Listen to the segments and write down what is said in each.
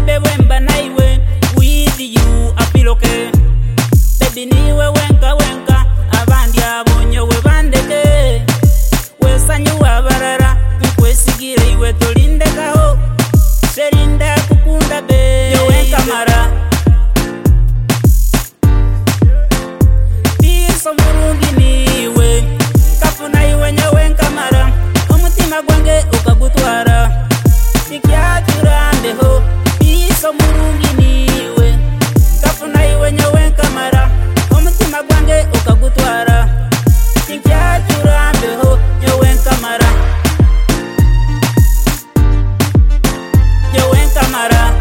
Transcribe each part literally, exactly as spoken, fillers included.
Baby wemba na iwe, with you apiloke. Baby niwe wenka wenka, abandi abonyo we bandeke. We sanyu abarara, mkwe sigire iwe tolinde kaho. Sherinda kukunda be, yo wenka mara. Piso murungi niwe, kafuna iwe nyo wenka mara. Omutima gwange ukagutwara, nikiaturande ho. Piso murungi niwe, kafuna iwe nyo wenka mara. Omutima gwange ukagutwara, nikiaturande ho. Nyo wenka mara, nyo wenka mara.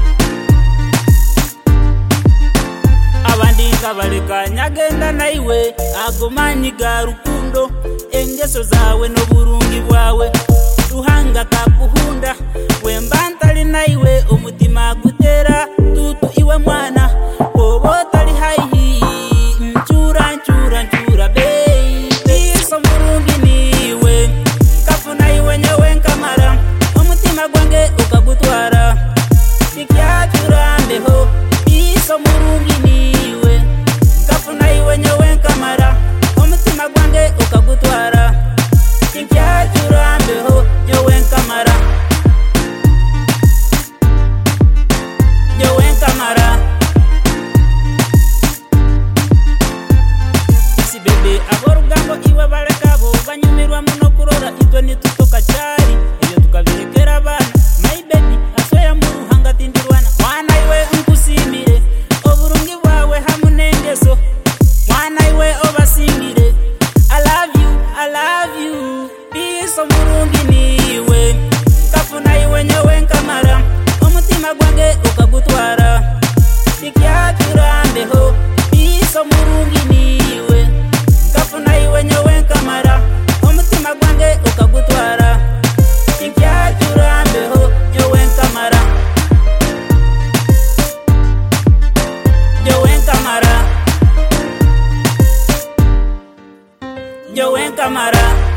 Abandi kabaleka nyagenda na iwe, agomanyi ga rukundo. Engeso zawe no burungi bwawe, ruhanga kakuhunda. Wemba ntali na iwe, umutima gutera tutu iwe mwana. Obo tali haihi, nchura nchura nchura baby. So burungi niwe, kafuna iwe nyo wenka mara. Umutima gwange ukagutwara, nikiaturambe ho. Piso murungi niwe, kafuna iwe nyo wenka mara. Umutima gwange ukagutwara, nikiaturambe ho. Nyo wenka mara, nyo wenka mara. Si bebe aborugambo iwe balekabo, banyumirwa muno kurora itwe nitutoka cyari. Iyo tukabirekera abana, my baby asweya mu ruhanga tindirwana. Mwana iwe nkusimire, oburungi bwawe hamunengeso. Mwana iwe obasingire, I love you, I love you. Piso murungi niwe, kafuna iwe nyo wenka mara. Umutima gwange ukagutwara, nikiaturambe ho. Piso murungi niwe, kafuna iwe nyo wenka mara. Umutima gwange ukagutwara, nikiaturambe ho. Nyo wenka mara, nyo wenka mara, nyo wenka mara.